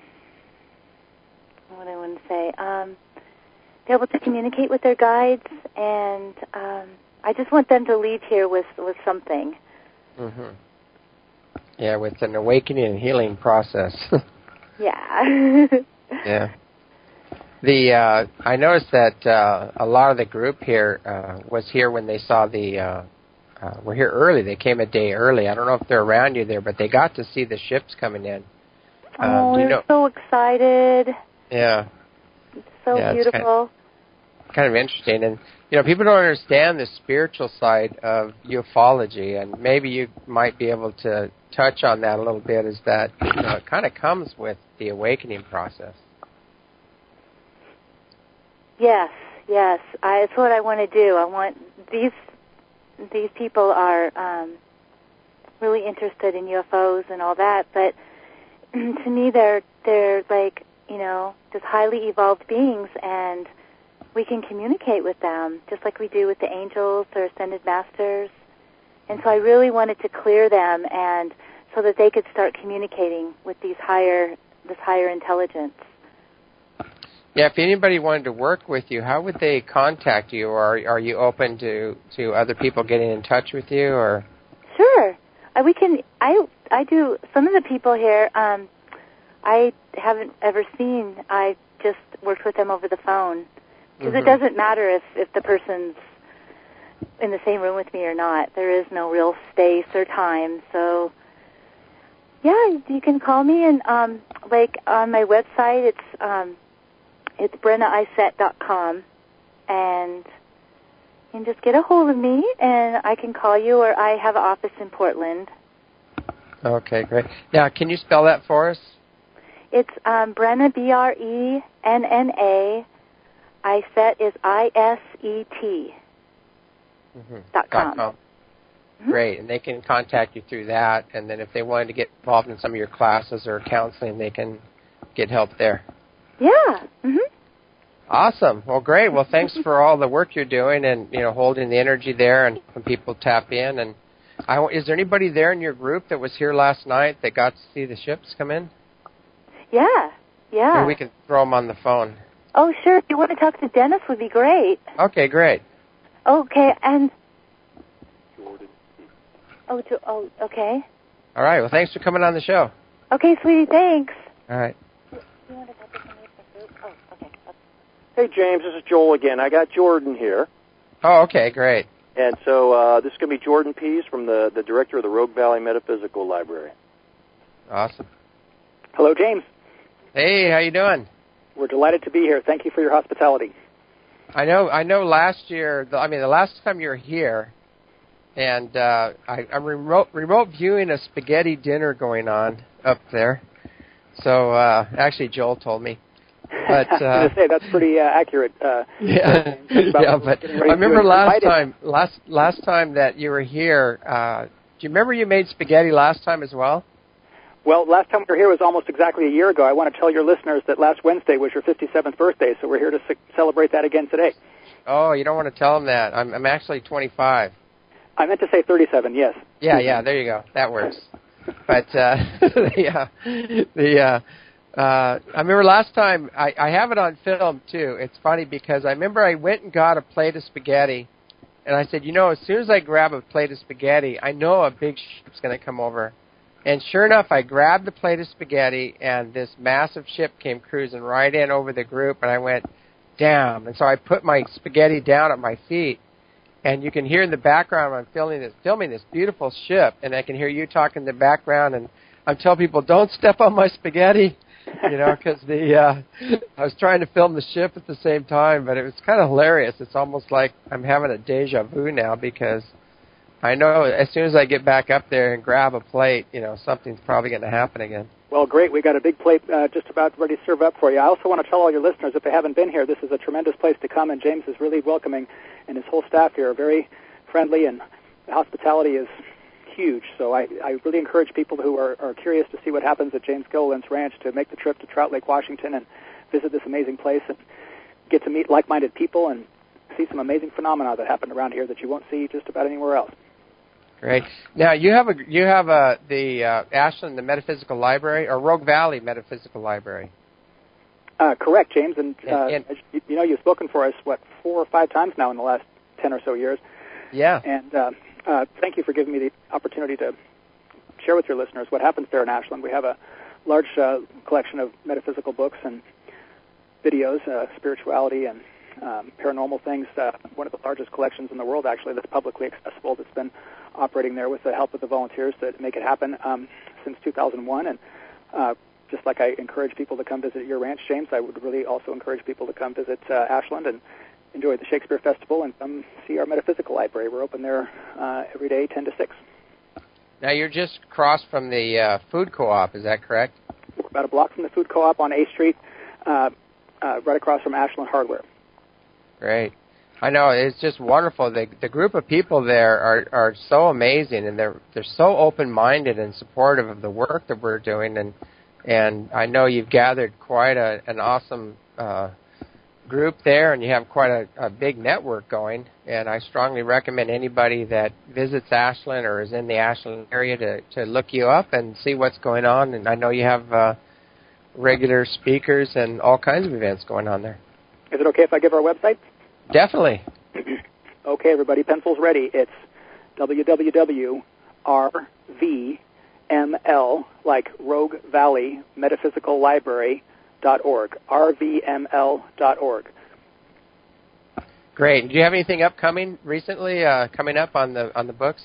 what do I want to say, um, be able to communicate with their guides, and um, I just want them to leave here with, with something. Mm-hmm. Yeah, with an awakening and healing process. Yeah. Yeah. The uh, I noticed that uh, a lot of the group here uh, was here when they saw the. Uh, uh, were here early. They came a day early. I don't know if they're around you there, but they got to see the ships coming in. Oh, um, do you they're know? so excited. Yeah. It's so yeah, beautiful. It's kind of, kind of interesting, and you know, people don't understand the spiritual side of ufology, and maybe you might be able to touch on that a little bit. Is that you know, it kind of comes with the awakening process. Yes, yes. I, it's what I want to do. I want these these people are um, really interested in U F Os and all that, but to me, they're they're like you know just highly evolved beings, and we can communicate with them just like we do with the angels or ascended masters. And so I really wanted to clear them, and so that they could start communicating with these higher this higher intelligence. Yeah, if anybody wanted to work with you, how would they contact you, or are, are you open to, to other people getting in touch with you? Or Sure, uh, we can. I I do. Some of the people here, um, I haven't ever seen. I just worked with them over the phone because mm-hmm. it doesn't matter if if the person's in the same room with me or not. There is no real space or time. So, yeah, you can call me, and um, like on my website, it's um, it's brenna isett dot com, and you can just get a hold of me, and I can call you, or I have an office in Portland. Okay, great. Now, can you spell that for us? It's um, Brenna, B R E N N A. Isett is I S E T. Mm-hmm. Dot com. com. Mm-hmm. Great, and they can contact you through that, and then if they wanted to get involved in some of your classes or counseling, they can get help there. Yeah. Mm-hmm. Awesome. Well, great. Well, thanks for all the work you're doing and, you know, holding the energy there and when people tap in. And I, is there anybody there in your group that was here last night that got to see the ships come in? Yeah. Yeah. Maybe we can throw them on the phone. Oh, sure. If you want to talk to Dennis, would be great. Okay, great. Okay, and... Jordan. Oh, to, oh, okay. All right. Well, thanks for coming on the show. Okay, sweetie, thanks. All right. You want to talk to somebody from the group? Oh, okay. Hey, James, this is Joel again. I got Jordan here. Oh, okay, great. And so uh, this is going to be Jordan Pease from the, the director of the Rogue Valley Metaphysical Library. Awesome. Hello, James. Hey, how you doing? We're delighted to be here. Thank you for your hospitality. I know. I know. Last year, I mean, the last time you were here, and uh, I, I'm remote remote viewing a spaghetti dinner going on up there. So uh, actually, Joel told me. But uh, I was going to say that's pretty uh, accurate. Uh, yeah, yeah. But I remember last time, last last time that you were here. Uh, do you remember you made spaghetti last time as well? Well, last time we were here was almost exactly a year ago. I want to tell your listeners that last Wednesday was your fifty-seventh birthday, so we're here to ce- celebrate that again today. Oh, you don't want to tell them that. I'm, I'm actually twenty-five. I meant to say thirty-seven, yes. Yeah, yeah, there you go. That works. But, uh, yeah, the, uh, uh, I remember last time, I, I have it on film, too. It's funny because I remember I went and got a plate of spaghetti, and I said, you know, as soon as I grab a plate of spaghetti, I know a big ship's going to come over. And sure enough, I grabbed the plate of spaghetti, and this massive ship came cruising right in over the group, and I went, damn. And so I put my spaghetti down at my feet, and you can hear in the background I'm filming this, filming this beautiful ship, and I can hear you talking in the background, and I'm telling people, don't step on my spaghetti, you know, because the uh, I was trying to film the ship at the same time, but it was kind of hilarious. It's almost like I'm having a deja vu now because I know as soon as I get back up there and grab a plate, you know, something's probably going to happen again. Well, great. We got a big plate uh, just about ready to serve up for you. I also want to tell all your listeners, if they haven't been here, this is a tremendous place to come, and James is really welcoming, and his whole staff here are very friendly, and the hospitality is huge. So I, I really encourage people who are, are curious to see what happens at James Gilliland's ranch to make the trip to Trout Lake, Washington, and visit this amazing place and get to meet like-minded people and see some amazing phenomena that happen around here that you won't see just about anywhere else. Great. Now you have a you have a the uh, Ashland the Metaphysical Library or Rogue Valley Metaphysical Library. Uh, correct, James. And, uh, and, and you, you know you've spoken for us what four or five times now in the last ten or so years. Yeah. And uh, uh, thank you for giving me the opportunity to share with your listeners what happens there in Ashland. We have a large uh, collection of metaphysical books and videos, uh, spirituality and um, paranormal things. Uh, one of the largest collections in the world, actually, that's publicly accessible. That's been operating there with the help of the volunteers that make it happen um, since two thousand one. And uh, just like I encourage people to come visit your ranch, James, I would really also encourage people to come visit uh, Ashland and enjoy the Shakespeare Festival and come see our metaphysical library. We're open there uh, every day, ten to six. Now you're just across from the uh, food co-op, is that correct? We're about a block from the food co-op on A Street, uh, uh, right across from Ashland Hardware. Great. I know, it's just wonderful. The the group of people there are, are so amazing, and they're they're so open-minded and supportive of the work that we're doing. And and I know you've gathered quite a an awesome uh, group there, and you have quite a, a big network going. And I strongly recommend anybody that visits Ashland or is in the Ashland area to, to look you up and see what's going on. And I know you have uh, regular speakers and all kinds of events going on there. Is it okay if I give our website? Definitely. Okay, everybody, pencils ready. It's w w w dot r v m l, like Rogue Valley Metaphysical Library dot org, r v m l dot org. Great. Do you have anything upcoming recently uh, coming up on the on the books?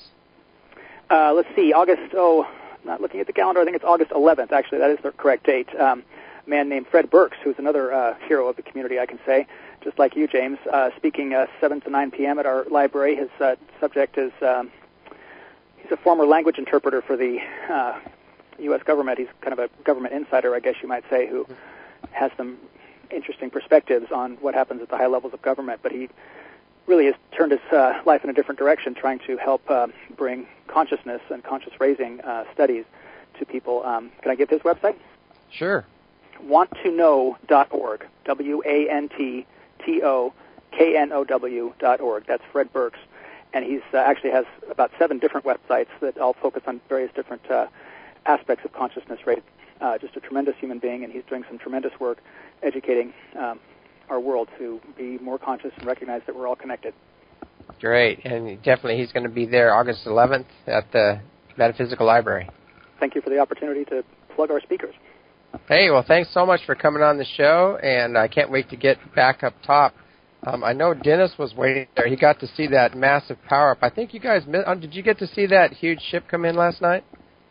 Uh, let's see, August, oh, not looking at the calendar, I think it's August eleventh, actually. That is the correct date. Um, a man named Fred Burks, who's another uh, hero of the community, I can say, just like you, James, uh, speaking uh, seven to nine p.m. at our library. His uh, subject is, um, he's a former language interpreter for the uh, U S government. He's kind of a government insider, I guess you might say, who has some interesting perspectives on what happens at the high levels of government, but he really has turned his uh, life in a different direction, trying to help uh, bring consciousness and conscious-raising uh, studies to people. Um, can I give his website? Sure. want to know dot org, W A N T T O K N O W dot org. That's Fred Burks. And he uh, actually has about seven different websites that all focus on various different uh, aspects of consciousness raising. Uh, just a tremendous human being, and he's doing some tremendous work educating um, our world to be more conscious and recognize that we're all connected. Great, and definitely he's going to be there August eleventh at the Metaphysical Library. Thank you for the opportunity to plug our speakers. Hey, well, thanks so much for coming on the show, and I can't wait to get back up top. Um, I know Dennis was waiting there. He got to see that massive power-up. I think you guys, did you get to see that huge ship come in last night?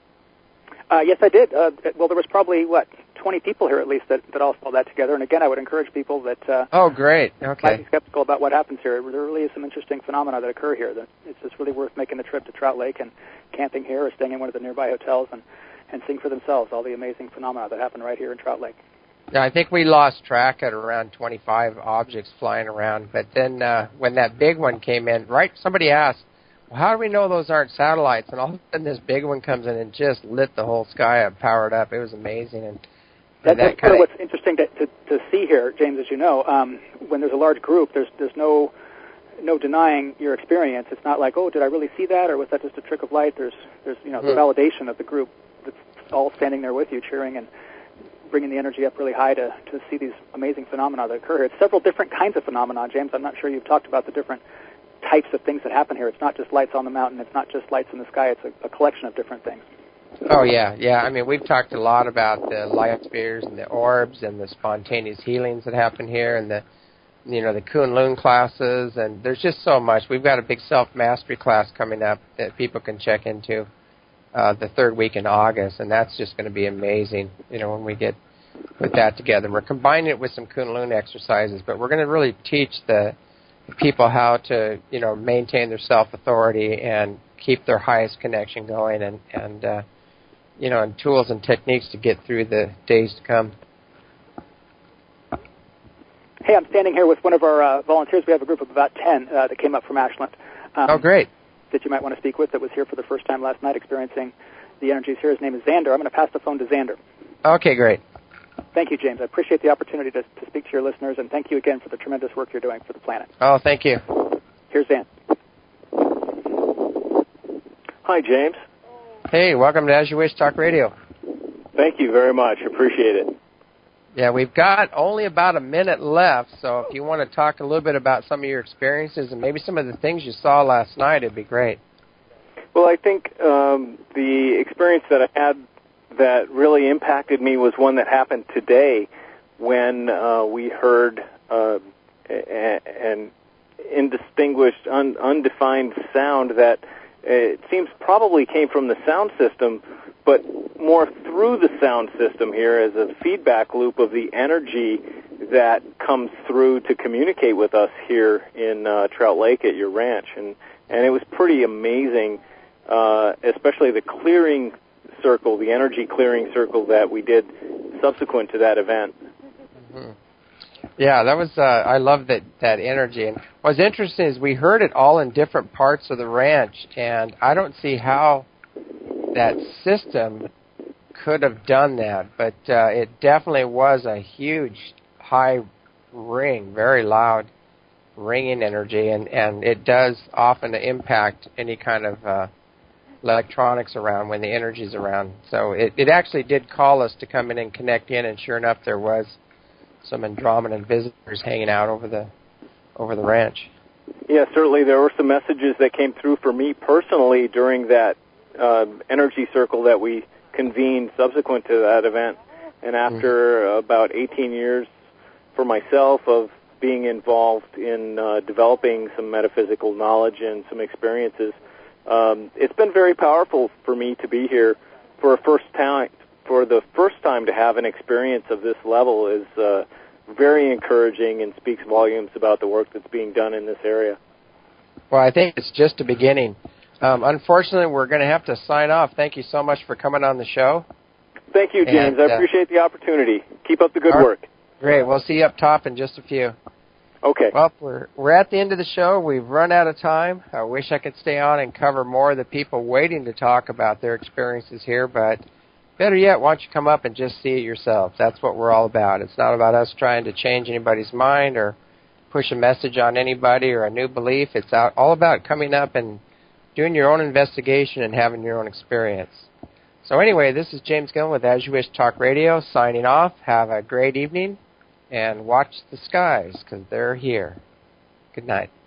Uh, yes, I did. Uh, well, there was probably, what, twenty people here at least that, that all saw that together. And again, I would encourage people that uh, oh, great. Okay. might be skeptical about what happens here. There really is some interesting phenomena that occur here. That it's just really worth making the trip to Trout Lake and camping here or staying in one of the nearby hotels and, and seeing for themselves all the amazing phenomena that happen right here in Trout Lake. Yeah, I think we lost track at around twenty-five objects flying around. But then uh, when that big one came in, right, somebody asked, well, how do we know those aren't satellites? And all of a sudden this big one comes in and just lit the whole sky up, powered up. It was amazing. And, and that that's kind of what's interesting to, to, to see here, James, as you know. Um, when there's a large group, there's there's no no denying your experience. It's not like, oh, did I really see that, or was that just a trick of light? There's there's you know mm-hmm. the validation of the group that's all standing there with you, cheering and bringing the energy up really high to, to see these amazing phenomena that occur here. It's several different kinds of phenomena, James. I'm not sure you've talked about the different types of things that happen here. It's not just lights on the mountain. It's not just lights in the sky. It's a, a collection of different things. Oh, yeah, yeah. I mean, we've talked a lot about the light spheres and the orbs and the spontaneous healings that happen here and the, you know, the Kunlun classes, and there's just so much. We've got a big self-mastery class coming up that people can check into uh, the third week in August, and that's just going to be amazing, you know, when we get put that together. We're combining it with some Kunlun exercises, but we're going to really teach the people how to, you know, maintain their self-authority and keep their highest connection going, and, and uh, you know, and tools and techniques to get through the days to come. Hey, I'm standing here with one of our uh, volunteers. We have a group of about ten uh, that came up from Ashland. Um, oh, great. That you might want to speak with, that was here for the first time last night experiencing the energies here. His name is Xander. I'm going to pass the phone to Xander. Okay, great. Thank you, James. I appreciate the opportunity to, to speak to your listeners, and thank you again for the tremendous work you're doing for the planet. Oh, thank you. Here's Xander. Hi, James. Hey, welcome to As You Wish Talk Radio. Thank you very much. Appreciate it. Yeah, we've got only about a minute left, so if you want to talk a little bit about some of your experiences and maybe some of the things you saw last night, it'd be great. Well, I think um, the experience that I had that really impacted me was one that happened today when uh, we heard uh, an indistinguished, un- undefined sound that it seems probably came from the sound system, but more through the sound system here as a feedback loop of the energy that comes through to communicate with us here in uh, Trout Lake at your ranch. And, and it was pretty amazing, uh, especially the clearing circle, the energy clearing circle that we did subsequent to that event. Mm-hmm. Yeah, that was, uh, I love that, that energy. And what's interesting is we heard it all in different parts of the ranch, and I don't see how that system could have done that, but uh, it definitely was a huge high ring, very loud ringing energy, and, and it does often impact any kind of uh, electronics around when the energy's around. So it, it actually did call us to come in and connect in, and sure enough, there was some Andromedan visitors hanging out over the over the ranch. Yeah, certainly there were some messages that came through for me personally during that uh, energy circle that we convened subsequent to that event. And after mm-hmm. about eighteen years for myself of being involved in uh, developing some metaphysical knowledge and some experiences. Um, it's been very powerful for me to be here for a first time. For the first time to have an experience of this level is uh, very encouraging and speaks volumes about the work that's being done in this area. Well, I think it's just a beginning. Um, unfortunately, we're going to have to sign off. Thank you so much for coming on the show. Thank you, James. And, uh, I appreciate the opportunity. Keep up the good right. work. Great. We'll see you up top in just a few. Okay. Well, we're we're at the end of the show. We've run out of time. I wish I could stay on and cover more of the people waiting to talk about their experiences here, but better yet, why don't you come up and just see it yourself? That's what we're all about. It's not about us trying to change anybody's mind or push a message on anybody or a new belief. It's out, all about coming up and doing your own investigation and having your own experience. So anyway, this is James Gillen with As You Wish Talk Radio signing off. Have a great evening and watch the skies because they're here. Good night.